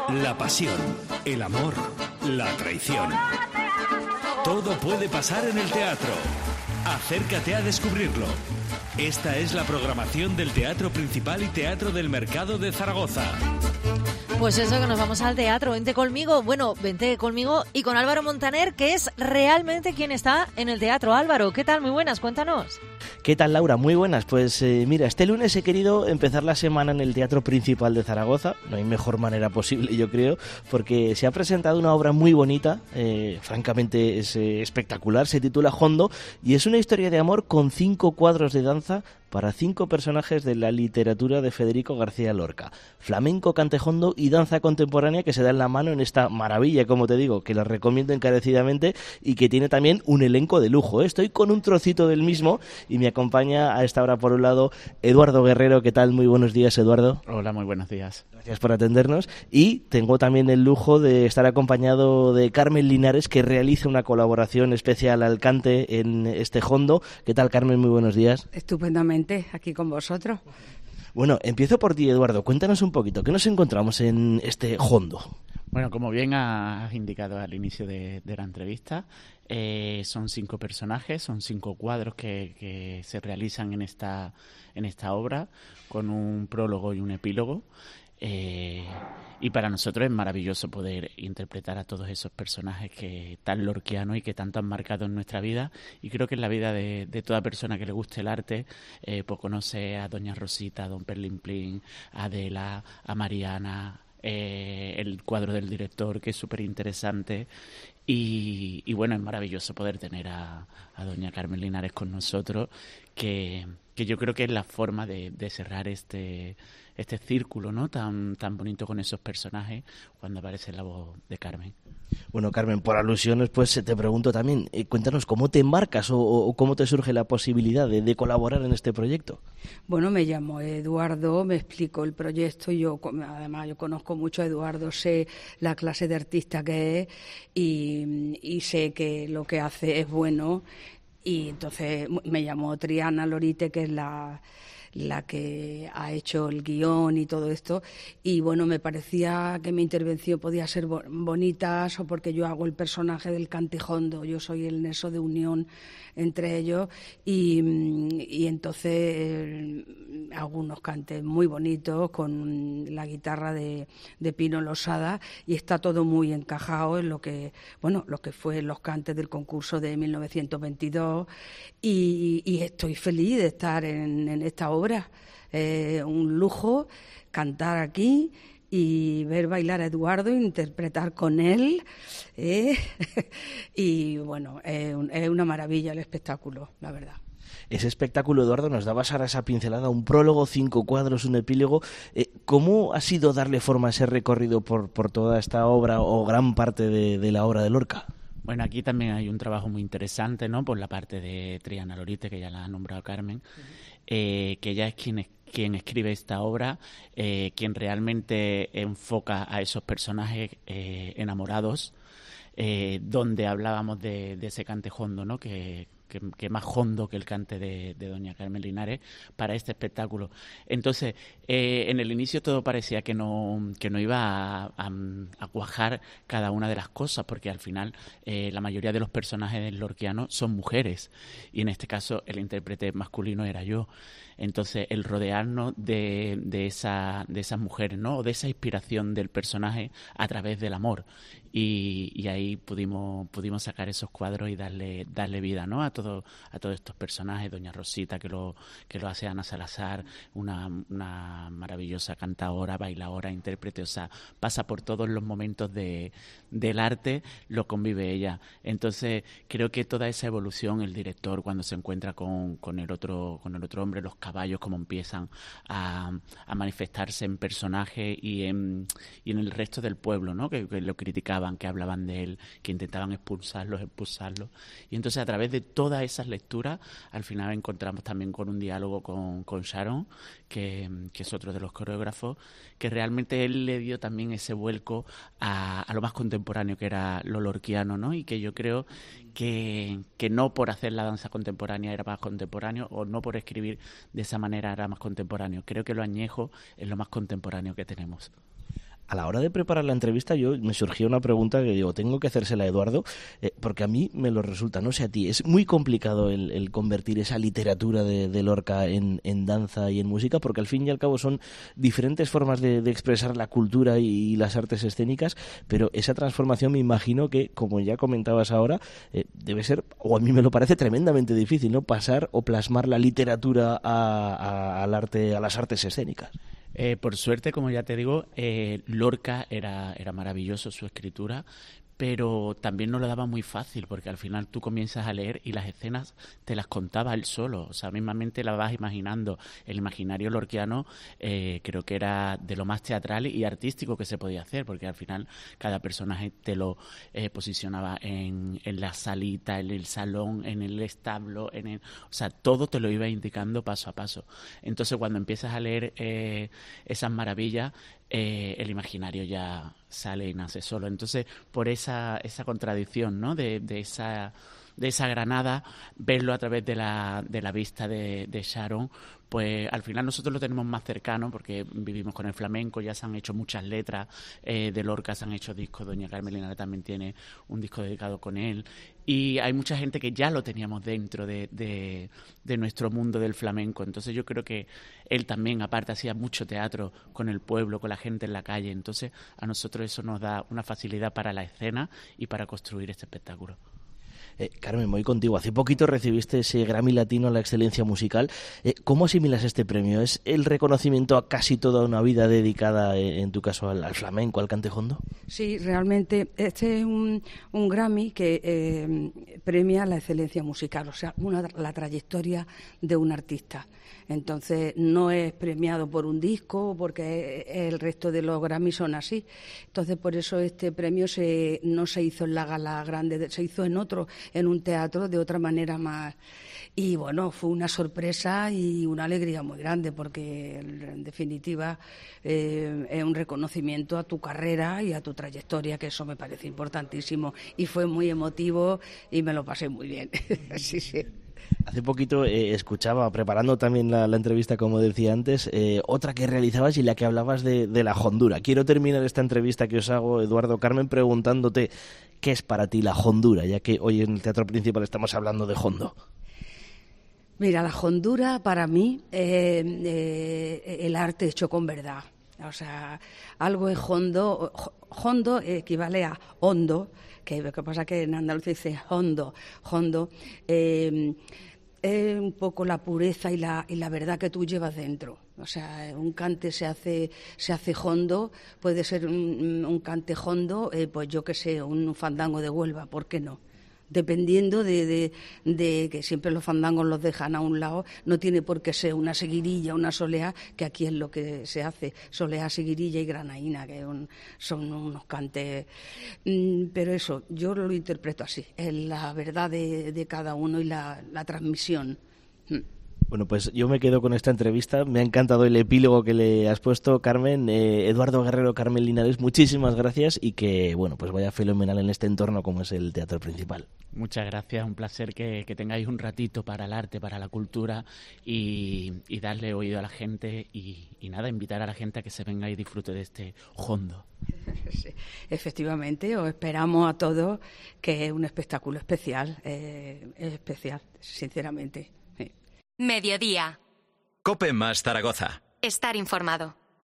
La pasión, el amor, la traición. Todo puede pasar en el teatro. Acércate a descubrirlo. Esta es la programación del Teatro Principal y Teatro del Mercado de Zaragoza. Pues eso, que nos vamos al teatro. Vente conmigo. Bueno, vente conmigo y con Álvaro Montaner, que es realmente quien está en el teatro. Álvaro, ¿qué tal? Muy buenas, cuéntanos. ¿Qué tal, Laura? Muy buenas. Pues mira, este lunes he querido empezar la semana en el Teatro Principal de Zaragoza. No hay mejor manera posible, yo creo, porque se ha presentado una obra muy bonita, francamente es espectacular, se titula Hondo y es una historia de amor con 5 cuadros de danza para 5 personajes de la literatura de Federico García Lorca. Flamenco, cantejondo y danza contemporánea que se dan la mano en esta maravilla, como te digo, que la recomiendo encarecidamente y que tiene también un elenco de lujo. Estoy con un trocito del mismo y me acompaña a esta hora, por un lado, Eduardo Guerrero. ¿Qué tal? Muy buenos días, Eduardo. Hola, muy buenos días. Gracias por atendernos. Y tengo también el lujo de estar acompañado de Carmen Linares, que realiza una colaboración especial al cante en este Hondo. ¿Qué tal, Carmen? Muy buenos días. Estupendamente, aquí con vosotros. Bueno, empiezo por ti, Eduardo. Cuéntanos un poquito, ¿qué nos encontramos en este Hondo? Bueno, como bien has indicado al inicio de la entrevista, son 5 personajes, son 5 cuadros que se realizan en esta obra, con un prólogo y un epílogo. Y para nosotros es maravilloso poder interpretar a todos esos personajes que tan lorquianos y que tanto han marcado en nuestra vida, y creo que en la vida de toda persona que le guste el arte, pues conoce a Doña Rosita, a Don Perlimplín, a Adela, a Mariana, el cuadro del director, que es súper interesante. Y bueno, es maravilloso poder tener a Doña Carmen Linares con nosotros, que yo creo que es la forma de cerrar este círculo, ¿no? tan bonito con esos personajes cuando aparece la voz de Carmen. Bueno, Carmen, por alusiones, pues te pregunto también, cuéntanos, ¿cómo te embarcas o cómo te surge la posibilidad de colaborar en este proyecto? Bueno, me llamo Eduardo, me explicó el proyecto y además yo conozco mucho a Eduardo, sé la clase de artista que es y sé que lo que hace es bueno, y entonces me llamó Triana Lorite, que es la que ha hecho el guión y todo esto, y bueno, me parecía que mi intervención podía ser bonita, o porque yo hago el personaje del cantejondo, yo soy el nexo de unión entre ellos, y entonces hago unos cantes muy bonitos con la guitarra de Pino Losada, y está todo muy encajado en lo que fue los cantes del concurso de 1922, y estoy feliz de estar en esta obra. Un lujo cantar aquí y ver bailar a Eduardo, interpretar con él, y bueno, es una maravilla el espectáculo, la verdad. Ese espectáculo, Eduardo, nos dabas ahora esa pincelada, un prólogo, 5 cuadros, un epílogo. ¿Cómo ha sido darle forma a ese recorrido por toda esta obra o gran parte de la obra de Lorca? Bueno, aquí también hay un trabajo muy interesante, ¿no? Por la parte de Triana Lorite, que ya la ha nombrado Carmen, que ella es quien escribe esta obra, quien realmente enfoca a esos personajes enamorados, donde hablábamos de ese cante hondo, ¿no? Que más hondo que el cante de Doña Carmen Linares para este espectáculo. Entonces, en el inicio todo parecía que no iba a cuajar cada una de las cosas, porque al final la mayoría de los personajes lorquianos son mujeres, y en este caso el intérprete masculino era yo. Entonces, el rodearnos de esas mujeres, ¿no? O de esa inspiración del personaje a través del amor. Y ahí pudimos sacar esos cuadros y darle vida, ¿no? A todos estos personajes. Doña Rosita, que lo hace Ana Salazar, una maravillosa cantadora, bailadora, intérprete. O sea, pasa por todos los momentos del arte, lo convive ella. Entonces, creo que toda esa evolución, el director cuando se encuentra con el otro hombre, los caballos, cómo empiezan a manifestarse en personajes y en el resto del pueblo, ¿no? Que lo criticaban, que hablaban de él, que intentaban expulsarlos. Y entonces, a través de todas esas lecturas, al final encontramos también con un diálogo con Sharon, que es otro de los coreógrafos, que realmente él le dio también ese vuelco a lo más contemporáneo, que era lo lorquiano, ¿no? Y que yo creo que no por hacer la danza contemporánea era más contemporáneo, o no por escribir de esa manera era más contemporáneo. Creo que lo añejo es lo más contemporáneo que tenemos. A la hora de preparar la entrevista me surgió una pregunta que digo, tengo que hacérsela a Eduardo, porque a mí me lo resulta, no sé a ti, es muy complicado el convertir esa literatura de Lorca en danza y en música, porque al fin y al cabo son diferentes formas de expresar la cultura y las artes escénicas, pero esa transformación me imagino que, como ya comentabas ahora, debe ser, o a mí me lo parece tremendamente difícil, ¿no? Pasar o plasmar la literatura al arte, a las artes escénicas. Por suerte, como ya te digo, Lorca era maravilloso su escritura, pero también no lo daba muy fácil, porque al final tú comienzas a leer y las escenas te las contaba él solo, o sea, mismamente la vas imaginando. El imaginario lorquiano creo que era de lo más teatral y artístico que se podía hacer, porque al final cada personaje te lo posicionaba en la salita, en el salón, en el establo, o sea, todo te lo iba indicando paso a paso. Entonces, cuando empiezas a leer esas maravillas, el imaginario ya sale y nace solo. Entonces, por esa contradicción, ¿no? de esa Granada, verlo a través de la vista de Sharon, pues al final nosotros lo tenemos más cercano porque vivimos con el flamenco, ya se han hecho muchas letras de Lorca, se han hecho discos, doña Carmen Linares también tiene un disco dedicado con él, y hay mucha gente que ya lo teníamos dentro de nuestro mundo del flamenco. Entonces yo creo que él también, aparte, hacía mucho teatro con el pueblo, con la gente en la calle, entonces a nosotros eso nos da una facilidad para la escena y para construir este espectáculo. Carmen, voy contigo. Hace poquito recibiste ese Grammy Latino a la excelencia musical. ¿Cómo asimilas este premio? ¿Es el reconocimiento a casi toda una vida dedicada, en tu caso, al flamenco, al cantejondo? Sí, realmente este es un Grammy que premia la excelencia musical, o sea, la trayectoria de un artista. Entonces, no es premiado por un disco, porque el resto de los Grammy son así. Entonces, por eso este premio no se hizo en la gala grande, se hizo en un teatro de otra manera más. Y bueno, fue una sorpresa y una alegría muy grande, porque en definitiva es un reconocimiento a tu carrera y a tu trayectoria, que eso me parece importantísimo. Y fue muy emotivo y me lo pasé muy bien. Sí, sí. Hace poquito escuchaba, preparando también la entrevista, como decía antes, otra que realizabas y la que hablabas de la hondura. Quiero terminar esta entrevista que os hago, Eduardo, Carmen, preguntándote qué es para ti la hondura, ya que hoy en el Teatro Principal estamos hablando de hondo. Mira, la hondura para mí es el arte hecho con verdad. O sea, algo es hondo. Hondo equivale a hondo, que lo que pasa que en andaluz dice hondo. Es un poco la pureza y la verdad que tú llevas dentro. O sea, un cante se hace hondo, puede ser un cante hondo, pues yo qué sé, un fandango de Huelva, ¿por qué no? Dependiendo de que siempre los fandangos los dejan a un lado, no tiene por qué ser una seguirilla, una soleá, que aquí es lo que se hace, soleá, seguirilla y granaína, que son unos cantes. Pero eso, yo lo interpreto así, es la verdad de cada uno y la transmisión. Bueno, pues yo me quedo con esta entrevista. Me ha encantado el epílogo que le has puesto, Carmen. Eduardo Guerrero, Carmen Linares, muchísimas gracias y que, bueno, pues vaya fenomenal en este entorno como es el Teatro Principal. Muchas gracias, un placer que tengáis un ratito para el arte, para la cultura y darle oído a la gente y nada, invitar a la gente a que se venga y disfrute de este hondo. Sí, efectivamente, os esperamos a todos, que es un espectáculo especial, sinceramente. Mediodía. COPE más Zaragoza. Estar informado.